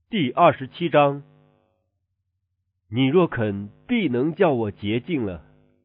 第27章，你若肯，必能叫我洁净了。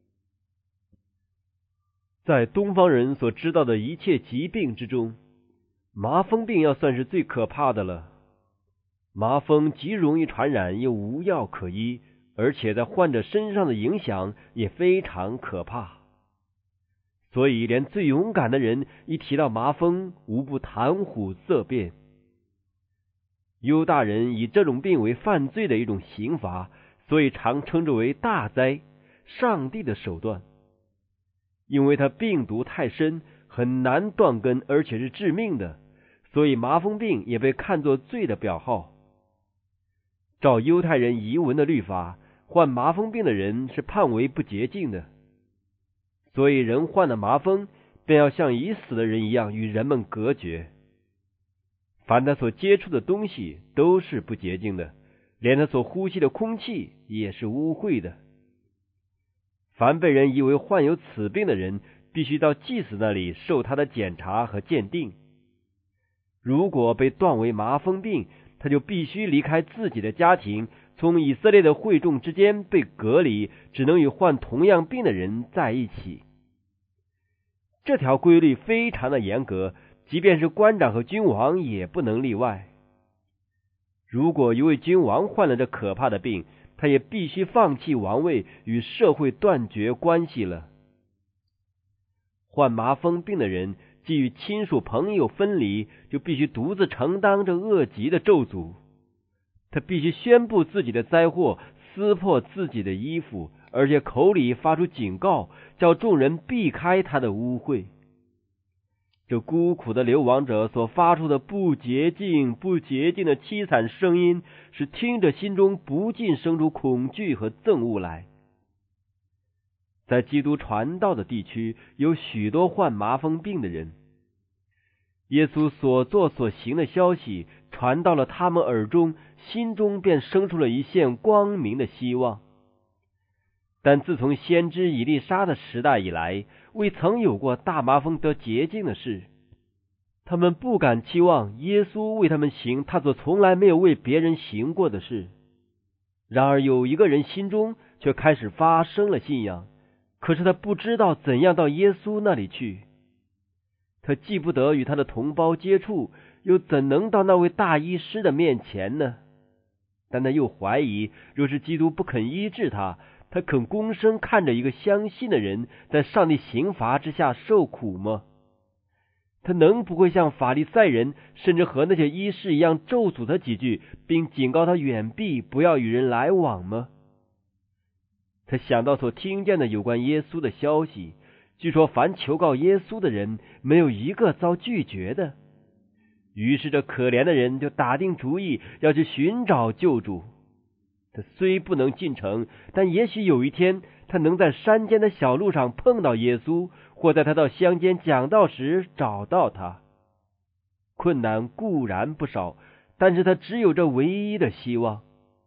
在东方人所知道的一切疾病之中，麻风病要算是最可怕的了。麻风极容易传染，又无药可医，而且在患者身上的影响也非常可怕。所以连最勇敢的人一提到麻风，无不谈虎色变。犹大人以这种病为犯罪的一种刑罚，所以常称之为大灾，上帝的手段。因为它病毒太深，很难断根，而且是致命的，所以麻风病也被看作罪的表号。照犹太人遗文的律法，患麻风病的人是判为不洁净的，所以人患了麻风，便要像已死的人一样与人们隔绝。凡他所接触的东西都是不洁净的，连他所呼吸的空气也是污秽的。凡被人以为患有此病的人，必须到祭司那里受他的检查和鉴定。如果被断为麻风病，他就必须离开自己的家庭，从以色列的会众之间被隔离，只能与患同样病的人在一起。这条规律非常的严格，即便是官长和君王也不能例外。如果一位君王患了这可怕的病，他也必须放弃王位，与社会断绝关系了。患麻风病的人既与亲属朋友分离，就必须独自承担这恶疾的咒诅。他必须宣布自己的灾祸，撕破自己的衣服，而且口里发出警告，叫众人避开他的污秽。这孤苦的流亡者所发出的不洁净、不洁净的凄惨声音，使听着心中不禁生出恐惧和憎恶来。在基督传道的地区，有许多患麻风病的人，耶稣所作所行的消息传到了他们耳中，心中便生出了一线光明的希望。但自从先知以利沙的时代以来，未曾有过大麻风得洁净的事。他们不敢期望耶稣为他们行他所从来没有为别人行过的事。然而有一个人心中却开始发生了信仰，可是他不知道怎样到耶稣那里去。他既不得与他的同胞接触，又怎能到那位大医师的面前呢？但他又怀疑，若是基督不肯医治他，他肯躬身看着一个相信的人在上帝刑罚之下受苦吗？他能不会像法利赛人，甚至和那些医士一样咒诅他几句，并警告他远避，不要与人来往吗？他想到所听见的有关耶稣的消息，据说凡求告耶稣的人，没有一个遭拒绝的。于是这可怜的人就打定主意要去寻找救主。他虽不能进城，但也许有一天他能在山间的小路上碰到耶稣，或在他到乡间讲道时找到他。困难固然不少，但是他只有这唯一的希望。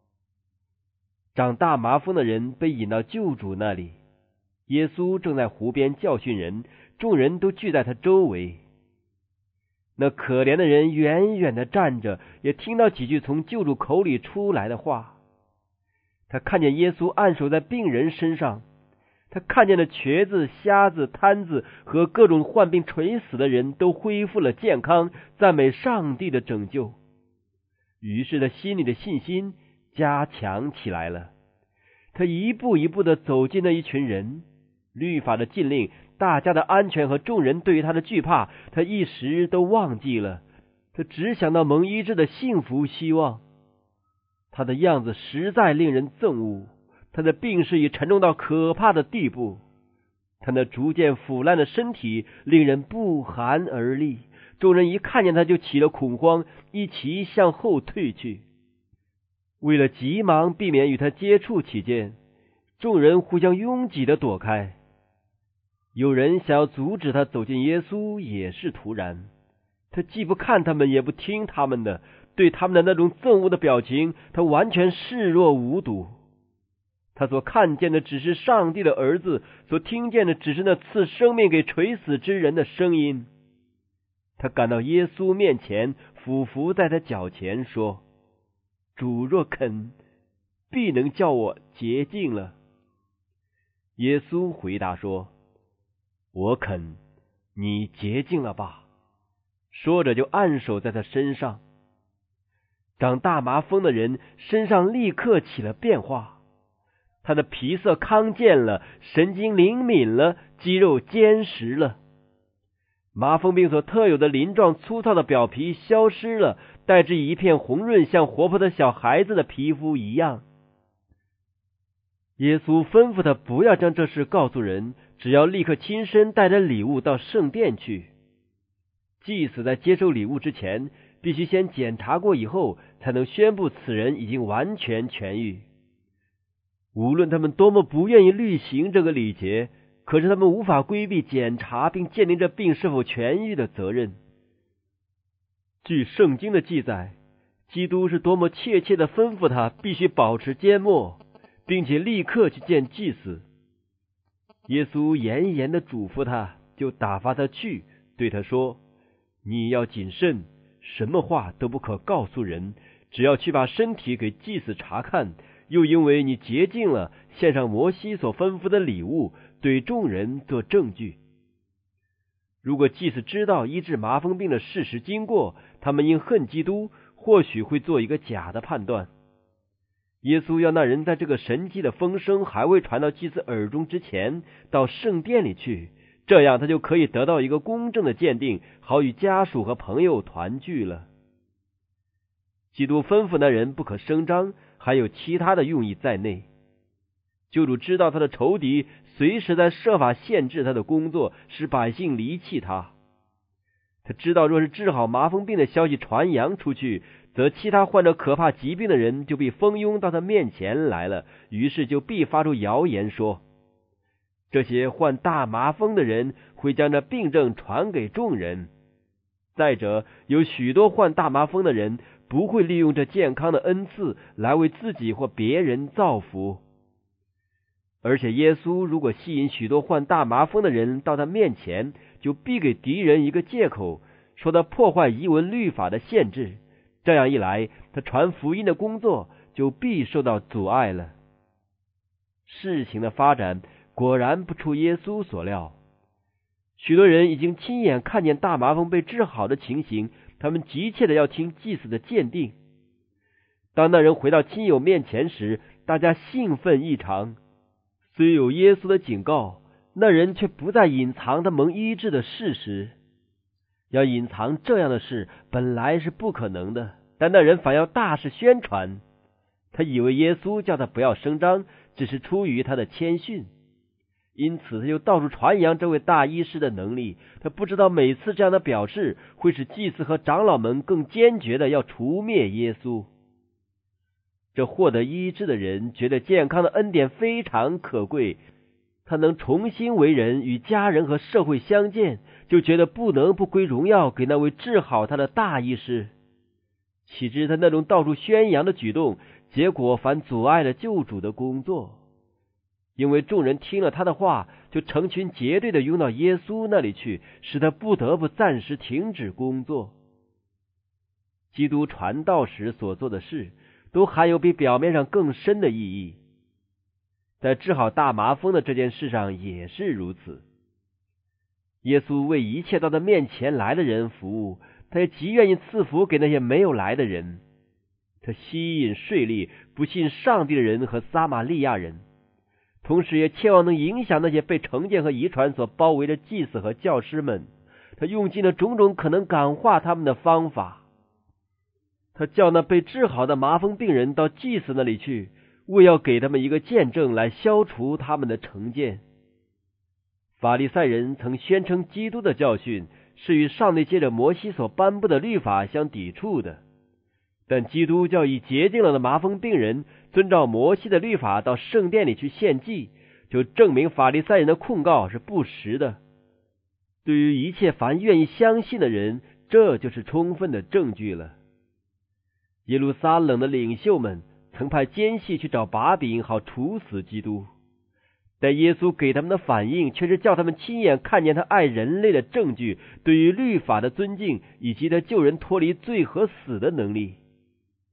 长大麻风的人被引到救主那里，耶稣正在湖边教训人，众人都聚在他周围。那可怜的人远远地站着，也听到几句从救主口里出来的话。他看见耶稣按手在病人身上，他看见了瘸子、瞎子、瘫子和各种患病垂死的人都恢复了健康，赞美上帝的拯救。于是他心里的信心加强起来了。他一步一步地走进那一群人，律法的禁令，大家的安全和众人对于他的惧怕，他一时都忘记了。他只想到蒙医治的幸福希望。他的样子实在令人憎恶，他的病势已沉重到可怕的地步。他那逐渐腐烂的身体令人不寒而栗，众人一看见他就起了恐慌，一齐向后退去。为了急忙避免与他接触起见，众人互相拥挤地躲开。有人想要阻止他走进耶稣，也是徒然。他既不看他们，也不听他们的，对他们的那种憎恶的表情，他完全视若无睹。他所看见的只是上帝的儿子，所听见的只是那赐生命给垂死之人的声音。他赶到耶稣面前，俯伏在他脚前说： 主若肯，必能叫我洁净了。耶稣回答说，我肯，你洁净了吧。说着就按手在他身上。长大麻风的人身上立刻起了变化，他的皮色康健了，神经灵敏了，肌肉坚实了。麻风病所特有的鳞状粗糙的表皮消失了，代之以一片红润，像活泼的小孩子的皮肤一样。耶稣吩咐他不要将这事告诉人，只要立刻亲身带着礼物到圣殿去。祭司在接受礼物之前，必须先检查过以后，才能宣布此人已经完全痊愈。无论他们多么不愿意履行这个礼节，可是他们无法规避检查并鉴定这病是否痊愈的责任。据圣经的记载，基督是多么切切地吩咐他必须保持缄默，并且立刻去见祭司。耶稣严严地嘱咐他，就打发他去，对他说，你要谨慎，什么话都不可告诉人，只要去把身体给祭司查看，又因为你洁净了，献上摩西所吩咐的礼物，对众人做证据。如果祭司知道医治麻风病的事实经过，他们因恨基督，或许会做一个假的判断。耶稣要那人在这个神迹的风声还未传到祭司耳中之前，到圣殿里去，这样他就可以得到一个公正的鉴定，好与家属和朋友团聚了。基督吩咐那人不可声张，还有其他的用意在内。救主知道他的仇敌随时在设法限制他的工作，使百姓离弃他。他知道若是治好麻风病的消息传扬出去，则其他患着可怕疾病的人就被蜂拥到他面前来了，于是就必发出谣言说，这些患大麻风的人会将这病症传给众人。再者，有许多患大麻风的人不会利用这健康的恩赐来为自己或别人造福。而且耶稣如果吸引许多患大麻风的人到他面前，就必给敌人一个借口，说他破坏遗文律法的限制。这样一来，他传福音的工作就必受到阻碍了。事情的发展果然不出耶稣所料，许多人已经亲眼看见大麻风被治好的情形，他们急切的要听祭司的鉴定。当那人回到亲友面前时，大家兴奋异常。虽有耶稣的警告，那人却不再隐藏他蒙医治的事实。要隐藏这样的事本来是不可能的，但那人反要大肆宣传。他以为耶稣叫他不要声张，只是出于他的谦逊，因此他就到处传扬这位大医师的能力。他不知道每次这样的表示会使祭司和长老们更坚决的要除灭耶稣。这获得医治的人觉得健康的恩典非常可贵，他能重新为人，与家人和社会相见，就觉得不能不归荣耀给那位治好他的大医师。岂知他那种到处宣扬的举动，结果反阻碍了救主的工作。因为众人听了他的话，就成群结队的拥到耶稣那里去，使他不得不暂时停止工作。基督传道时所做的事，都含有比表面上更深的意义。在治好大麻风的这件事上也是如此。耶稣为一切到他面前来的人服务，他也极愿意赐福给那些没有来的人。他吸引税吏、不信上帝的人和撒玛利亚人，同时也切望能影响那些被成见和遗传所包围的祭司和教师们。他用尽了种种可能感化他们的方法。他叫那被治好的麻风病人到祭司那里去，为要给他们一个见证，来消除他们的成见。法利赛人曾宣称基督的教训是与上帝借着摩西所颁布的律法相抵触的，但基督叫已洁净了的麻风病人遵照摩西的律法到圣殿里去献祭，就证明法利赛人的控告是不实的。对于一切凡愿意相信的人，这就是充分的证据了。耶路撒冷的领袖们曾派奸细去找把柄，好处死基督，但耶稣给他们的反应却是叫他们亲眼看见他爱人类的证据，对于律法的尊敬，以及他救人脱离罪和死的能力。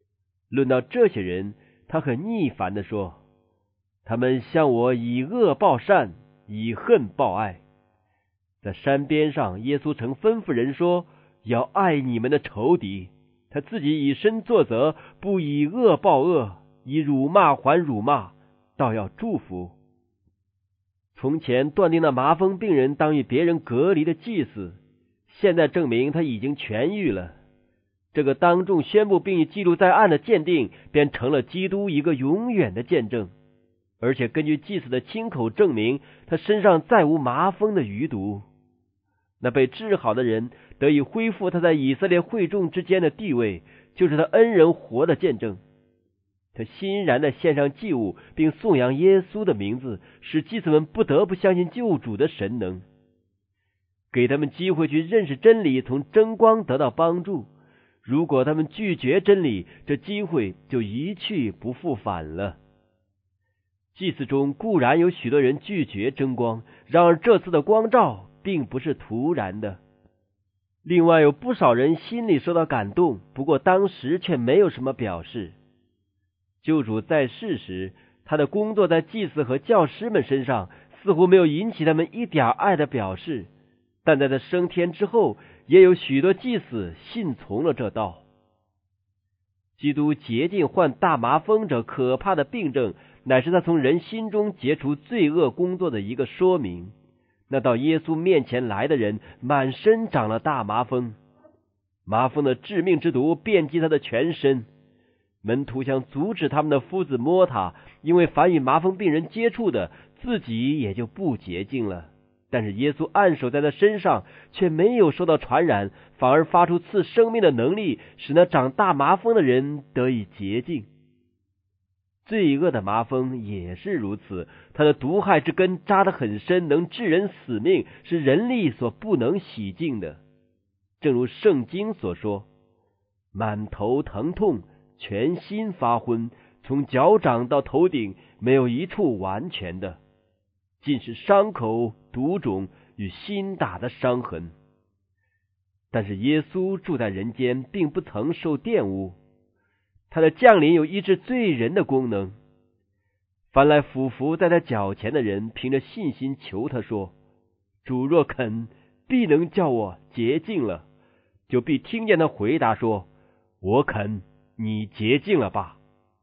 论到这些人，他很逆反地说，他们向我以恶报善，以恨报爱。在山边上，耶稣曾吩咐人说，要爱你们的仇敌，他自己以身作则，不以恶报恶，以辱骂还辱骂，倒要祝福。从前断定了麻风病人当与别人隔离的祭司，现在证明他已经痊愈了。这个当众宣布并记录在案的鉴定，便成了基督一个永远的见证，而且根据祭司的亲口证明，他身上再无麻风的余毒。那被治好的人得以恢复他在以色列会众之间的地位，就是他恩人活的见证。他欣然地献上祭物，并颂扬耶稣的名字，使祭司们不得不相信救主的神能，给他们机会去认识真理，从真光得到帮助。如果他们拒绝真理，这机会就一去不复返了。祭司中固然有许多人拒绝真光，然而这次的光照并不是突然的。另外有不少人心里受到感动，不过当时却没有什么表示。救主在世时，他的工作在祭司和教师们身上似乎没有引起他们一点爱的表示，但在他升天之后，也有许多祭司信从了这道。基督洁净患大麻风者可怕的病症，乃是他从人心中结除罪恶工作的一个说明。那到耶稣面前来的人满身长了大麻风，麻风的致命之毒遍及他的全身。门徒想阻止他们的夫子摸他，因为凡与麻风病人接触的，自己也就不洁净了。但是耶稣按手在他身上，却没有受到传染，反而发出赐生命的能力，使那长大麻风的人得以洁净。罪恶的麻风也是如此，它的毒害之根扎得很深，能致人死命，是人力所不能洗净的。正如圣经所说，满头疼痛，全心发昏，从脚掌到头顶没有一处完全的，尽是伤口、毒肿与心打的伤痕。但是耶稣住在人间，并不曾受玷污，他的降临有医治罪人的功能。凡来俯伏在他脚前的人，凭着信心求他说，主若肯，必能叫我洁净了，就必听见他回答说，我肯，你洁净了吧。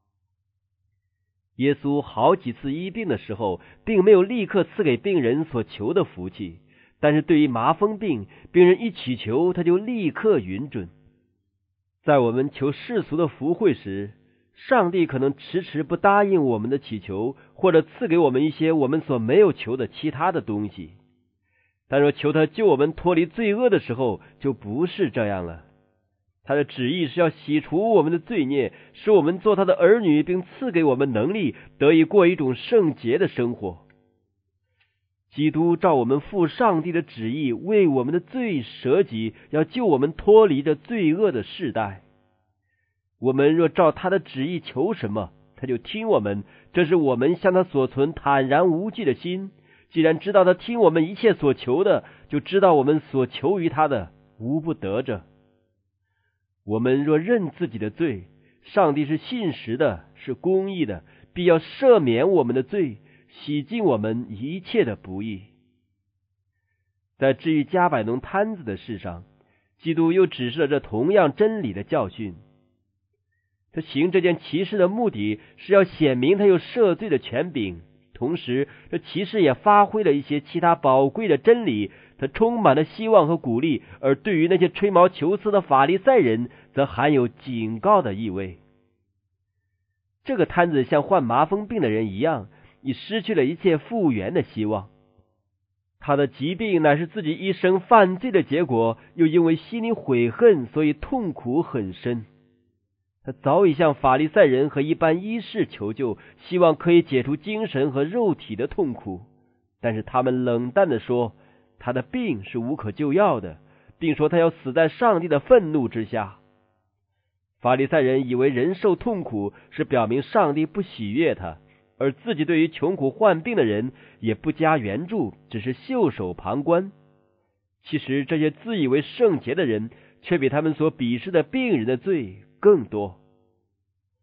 耶稣好几次医病的时候，并没有立刻赐给病人所求的福气，但是对于麻风病，病人一祈求，他就立刻允准。在我们求世俗的福惠时，上帝可能迟迟不答应我们的祈求，或者赐给我们一些我们所没有求的其他的东西。但若求他救我们脱离罪恶的时候，就不是这样了。他的旨意是要洗除我们的罪孽，使我们做他的儿女，并赐给我们能力，得以过一种圣洁的生活。基督照我们父上帝的旨意，为我们的罪舍己，要救我们脱离这罪恶的世代。我们若照他的旨意求什么，他就听我们，这是我们向他所存坦然无惧的心。既然知道他听我们一切所求的，就知道我们所求于他的无不得着。我们若认自己的罪，上帝是信实的，是公义的，必要赦免我们的罪，洗净我们一切的不义。在治愈加百农摊子的事上，基督又指示了这同样真理的教训。他行这件奇事的目的是要显明他有赦罪的权柄，同时这奇事也发挥了一些其他宝贵的真理，他充满了希望和鼓励，而对于那些吹毛求疵的法利赛人则含有警告的意味。这个摊子像患麻风病的人一样，已失去了一切复原的希望。他的疾病乃是自己一生犯罪的结果，又因为心里悔恨，所以痛苦很深。他早已向法利赛人和一般医士求救，希望可以解除精神和肉体的痛苦，但是他们冷淡地说，他的病是无可救药的，并说他要死在上帝的愤怒之下。法利赛人以为人受痛苦是表明上帝不喜悦他，而自己对于穷苦患病的人也不加援助，只是袖手旁观。其实这些自以为圣洁的人，却比他们所鄙视的病人的罪更多。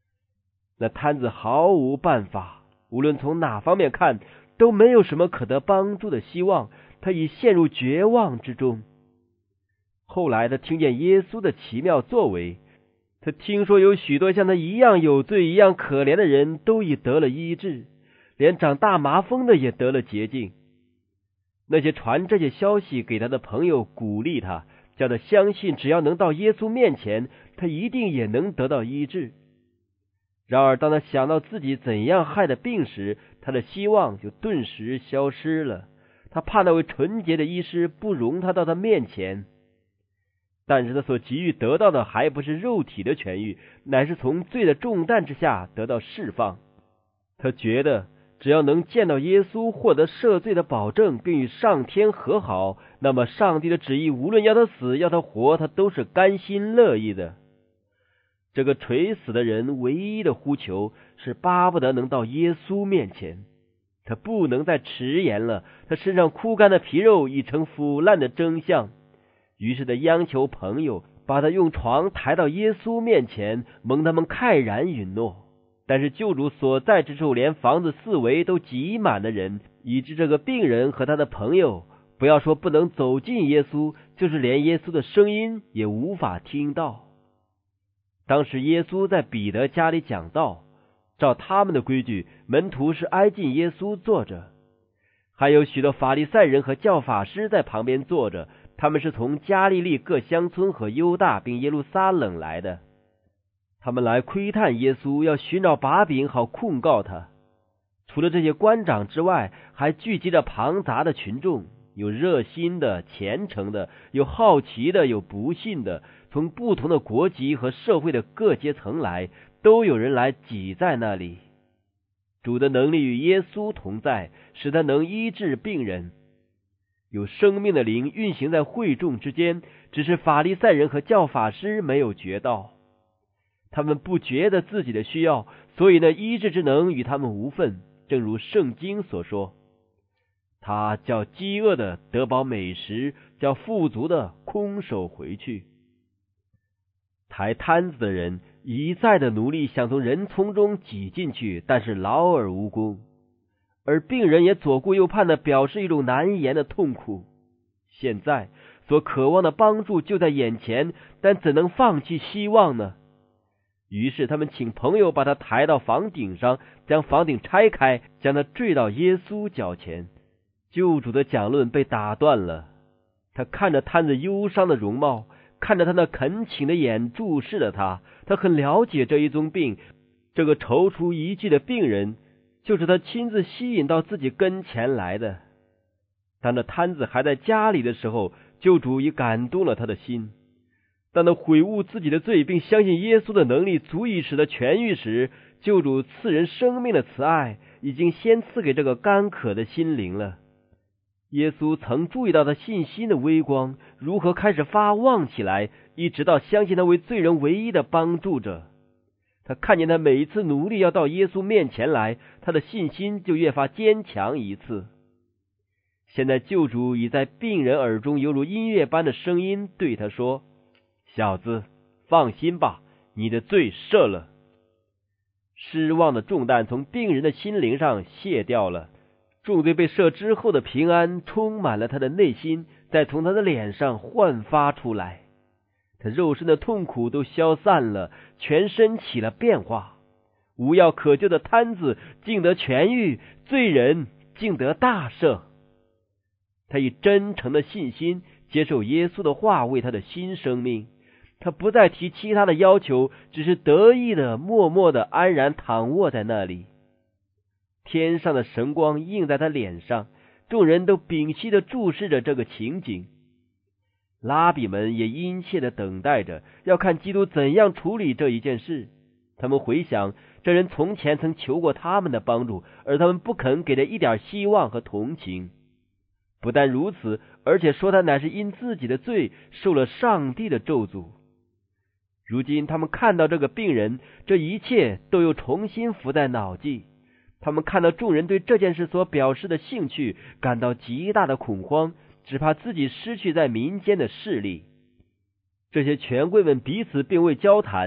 那摊子毫无办法，无论从哪方面看，都没有什么可得帮助的希望，他已陷入绝望之中。后来他听见耶稣的奇妙作为，他听说有许多像他一样有罪一样可怜的人都已得了医治，连长大麻风的也得了洁净。那些传这些消息给他的朋友鼓励他，叫他相信只要能到耶稣面前，他一定也能得到医治。然而当他想到自己怎样害的病时，他的希望就顿时消失了。他怕那位纯洁的医师不容他到他面前，但是他所急于得到的还不是肉体的痊愈，乃是从罪的重担之下得到释放。他觉得只要能见到耶稣，获得赦罪的保证，并与上天和好，那么上帝的旨意无论要他死要他活，他都是甘心乐意的。这个垂死的人唯一的呼求是巴不得能到耶稣面前，他不能再迟延了，他身上枯干的皮肉已成腐烂的真相。于是他央求朋友把他用床抬到耶稣面前，蒙他们慨然允诺。但是救主所在之处连房子四围都挤满了人，以致这个病人和他的朋友不要说不能走近耶稣，就是连耶稣的声音也无法听到。当时耶稣在彼得家里讲道，照他们的规矩，门徒是挨近耶稣坐着，还有许多法利赛人和教法师在旁边坐着，他们是从加利利各乡村和犹大并耶路撒冷来的。他们来窥探耶稣，要寻找把柄好控告他。除了这些官长之外，还聚集着庞杂的群众，有热心的、虔诚的，有好奇的，有不信的，从不同的国籍和社会的各阶层来，都有人来挤在那里。主的能力与耶稣同在，使他能医治病人。有生命的灵运行在会众之间，只是法利赛人和教法师没有觉到。他们不觉得自己的需要，所以呢，医治之能与他们无分。正如圣经所说，他叫饥饿的得饱美食，叫富足的空手回去。抬摊子的人一再的努力想从人丛中挤进去，但是劳而无功。而病人也左顾右盼的表示一种难言的痛苦。现在所渴望的帮助就在眼前，但怎能放弃希望呢？于是他们请朋友把他抬到房顶上，将房顶拆开，将他坠到耶稣脚前。救主的讲论被打断了，他看着摊子忧伤的容貌，看着他那恳请的眼注视着他，他很了解这一宗病，这个踌躇一计的病人就是他亲自吸引到自己跟前来的。当那摊子还在家里的时候，救主已感动了他的心。当他悔悟自己的罪，并相信耶稣的能力足以使他痊愈时，救主赐人生命的慈爱已经先赐给这个干渴的心灵了。耶稣曾注意到他信心的微光如何开始发旺起来，一直到相信他为罪人唯一的帮助者。他看见他每一次努力要到耶稣面前来，他的信心就越发坚强一次。现在救主已在病人耳中犹如音乐般的声音对他说：小子，放心吧，你的罪赦了。失望的重担从病人的心灵上卸掉了，重罪被赦之后的平安充满了他的内心，再从他的脸上焕发出来。他肉身的痛苦都消散了，全身起了变化。无药可救的瘫子竟得痊愈，罪人竟得大赦。他以真诚的信心接受耶稣的话为他的新生命，他不再提其他的要求，只是得意的默默的安然躺卧在那里。天上的神光映在他脸上，众人都屏息的注视着这个情景。拉比们也殷切的等待着，要看基督怎样处理这一件事。他们回想这人从前曾求过他们的帮助，而他们不肯给他一点希望和同情。不但如此，而且说他乃是因自己的罪受了上帝的咒诅。如今他们看到这个病人，这一切都又重新浮在脑际。他们看到众人对这件事所表示的兴趣，感到极大的恐慌，只怕自己失去在民间的势力。这些权贵们彼此并未交谈，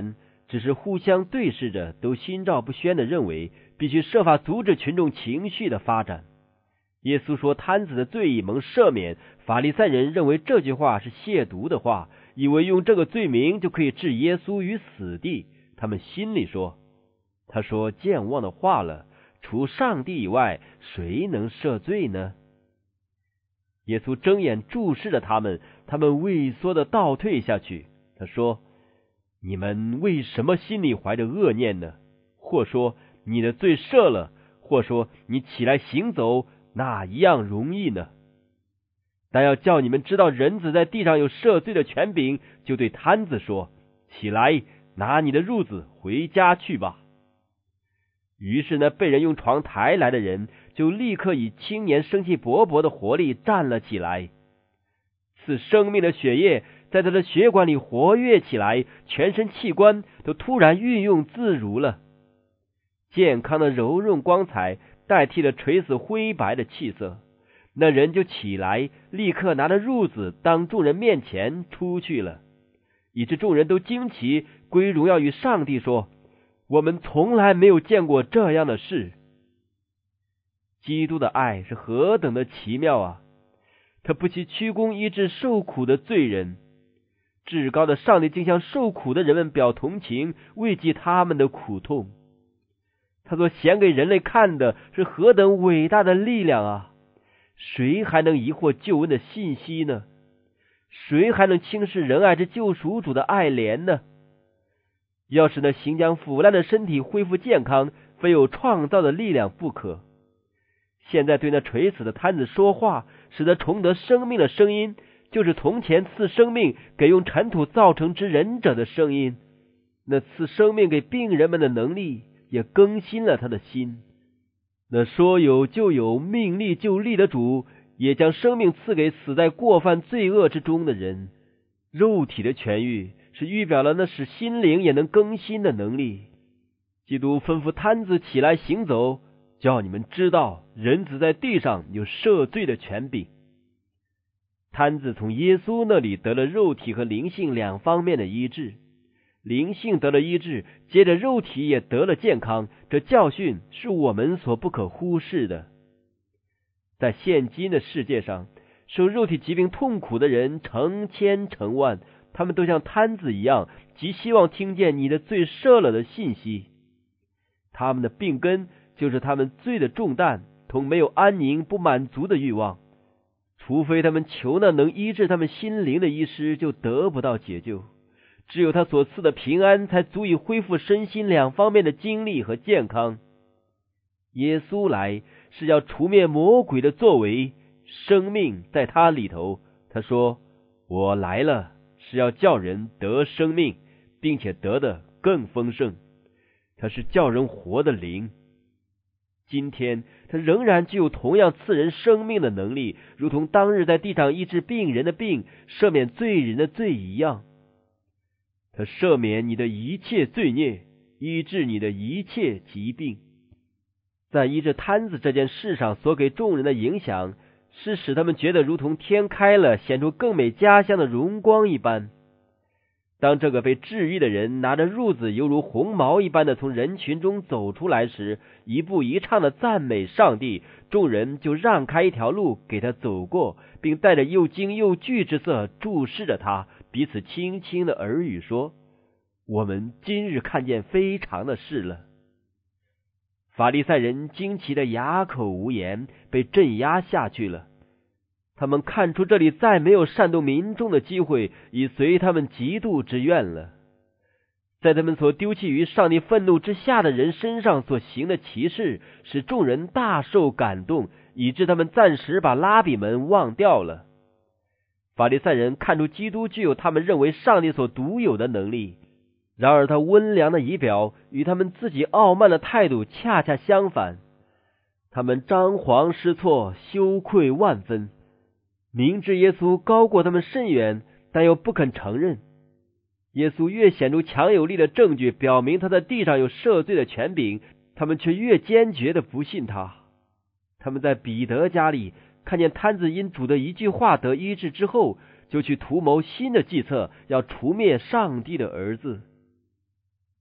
只是互相对视着，都心照不宣地认为必须设法阻止群众情绪的发展。耶稣说摊子的罪已蒙赦免，法利赛人认为这句话是亵渎的话，以为用这个罪名就可以置耶稣于死地。他们心里说，他说健忘的话了，除上帝以外，谁能赦罪呢？耶稣睁眼注视着他们，他们畏缩地倒退下去。他说，你们为什么心里怀着恶念呢？或说你的罪赦了，或说你起来行走，哪一样容易呢？但要叫你们知道人子在地上有赦罪的权柄，就对摊子说，起来，拿你的褥子回家去吧。于是那被人用床抬来的人就立刻以青年生气勃勃的活力站了起来，赐生命的血液在他的血管里活跃起来，全身器官都突然运用自如了。健康的柔润光彩代替了垂死灰白的气色，那人就起来，立刻拿着褥子当众人面前出去了，以致众人都惊奇，归荣耀于上帝，说，我们从来没有见过这样的事。基督的爱是何等的奇妙啊！他不惜屈躬医治受苦的罪人，至高的上帝竟向受苦的人们表同情，慰藉他们的苦痛。他所显给人类看的是何等伟大的力量啊！谁还能疑惑救恩的信息呢？谁还能轻视仁爱之救赎主的爱怜呢？要使那行将腐烂的身体恢复健康，非有创造的力量不可。现在对那垂死的摊子说话，使得重得生命的声音，就是从前赐生命给用尘土造成之人者的声音。那赐生命给病人们的能力也更新了他的心。那说有就有，命立就立的主，也将生命赐给死在过犯罪恶之中的人。肉体的痊愈是预表了那使心灵也能更新的能力。基督吩咐摊子起来行走，叫你们知道人子在地上有赦罪的权柄。摊子从耶稣那里得了肉体和灵性两方面的医治，灵性得了医治，接着肉体也得了健康，这教训是我们所不可忽视的。在现今的世界上，受肉体疾病痛苦的人成千成万，他们都像摊子一样，极希望听见你的罪赦了的信息。他们的病根就是他们罪的重担，同没有安宁不满足的欲望。除非他们求那能医治他们心灵的医师，就得不到解救。只有他所赐的平安，才足以恢复身心两方面的精力和健康。耶稣来是要除灭魔鬼的作为，生命在他里头。他说，我来了是要叫人得生命，并且得的更丰盛。他是叫人活的灵。今天他仍然具有同样赐人生命的能力，如同当日在地上医治病人的病，赦免罪人的罪一样。他赦免你的一切罪孽，医治你的一切疾病。在医治摊子这件事上所给众人的影响，是使他们觉得如同天开了，显出更美家乡的荣光一般。当这个被治愈的人拿着褥子犹如红毛一般的从人群中走出来时，一步一唱的赞美上帝，众人就让开一条路给他走过，并带着又惊又惧之色注视着他，彼此轻轻的耳语说，我们今日看见非常的事了。法利赛人惊奇的哑口无言，被镇压下去了。他们看出这里再没有煽动民众的机会，已随他们嫉妒之愿了。在他们所丢弃于上帝愤怒之下的人身上所行的奇事，使众人大受感动，以致他们暂时把拉比们忘掉了。法利赛人看出基督具有他们认为上帝所独有的能力，然而他温良的仪表与他们自己傲慢的态度恰恰相反。他们张皇失措，羞愧万分，明知耶稣高过他们甚远，但又不肯承认。耶稣越显出强有力的证据，表明他在地上有赦罪的权柄，他们却越坚决的不信他。他们在彼得家里看见摊子因主的一句话得医治之后，就去图谋新的计策，要除灭上帝的儿子。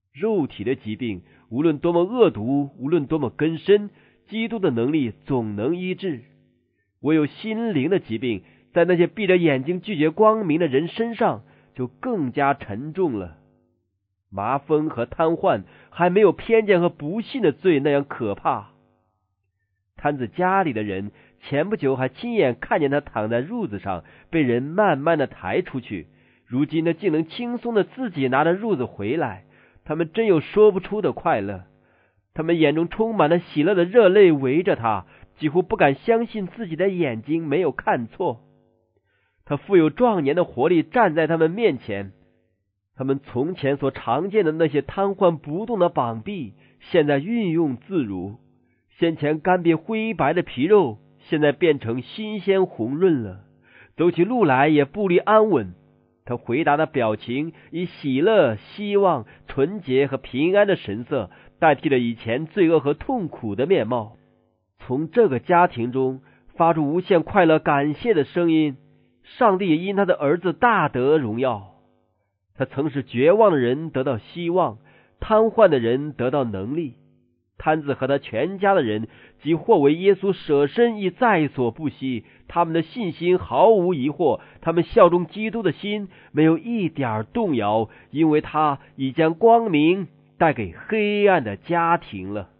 肉体的疾病，无论多么恶毒，无论多么根深，基督的能力总能医治。唯有心灵的疾病，在那些闭着眼睛拒绝光明的人身上，就更加沉重了。麻风和瘫痪还没有偏见和不信的罪那样可怕。摊子家里的人前不久还亲眼看见他躺在褥子上，被人慢慢的抬出去，如今他竟能轻松的自己拿着褥子回来，他们真有说不出的快乐。他们眼中充满了喜乐的热泪围着他，几乎不敢相信自己的眼睛没有看错。他富有壮年的活力站在他们面前，他们从前所常见的那些瘫痪不动的膀臂，现在运用自如；先前干瘪灰白的皮肉，现在变成新鲜红润了。走起路来也步履安稳。他回答的表情以喜乐、希望、纯洁和平安的神色代替了以前罪恶和痛苦的面貌。从这个家庭中发出无限快乐感谢的声音，上帝也因他的儿子大得荣耀。他曾使绝望的人得到希望，瘫痪的人得到能力。摊子和他全家的人即或为耶稣舍身亦在所不惜，他们的信心毫无疑惑，他们效忠基督的心没有一点动摇，因为他已将光明带给黑暗的家庭了。